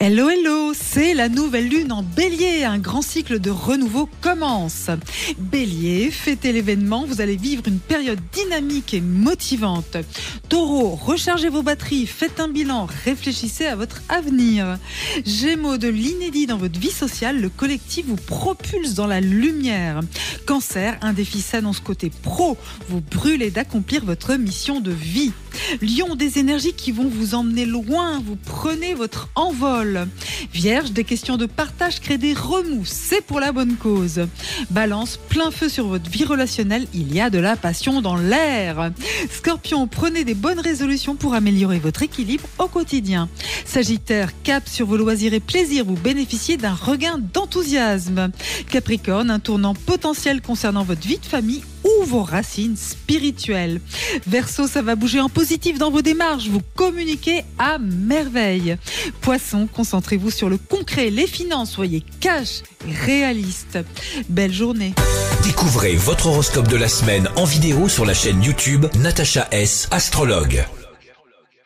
Hello, hello, c'est la nouvelle lune en Bélier, un grand cycle de renouveau commence. Bélier, fêtez l'événement, vous allez vivre une période dynamique et motivante. Taureau, rechargez vos batteries, faites un bilan, réfléchissez à votre avenir. Gémeaux, de l'inédit dans votre vie sociale, le collectif vous propulse dans la lumière. Cancer, un défi s'annonce côté pro, vous brûlez d'accomplir votre mission de vie. Lion, des énergies qui vont vous emmener loin, vous prenez votre envol. Vierge, des questions de partage créent des remous, c'est pour la bonne cause. Balance, plein feu sur votre vie relationnelle, il y a de la passion dans l'air. Scorpion, prenez des bonnes résolutions pour améliorer votre équilibre au quotidien. Sagittaire, cap sur vos loisirs et plaisirs, vous bénéficiez d'un regain d'enthousiasme. Capricorne, un tournant potentiel concernant votre vie de famille ou vos racines spirituelles. Verseau, ça va bouger en positif dans vos démarches, vous communiquez à merveille. Poisson, concentrez-vous sur le concret, les finances, soyez cash et réaliste. Belle journée. Découvrez votre horoscope de la semaine en vidéo sur la chaîne YouTube Natacha S, astrologue.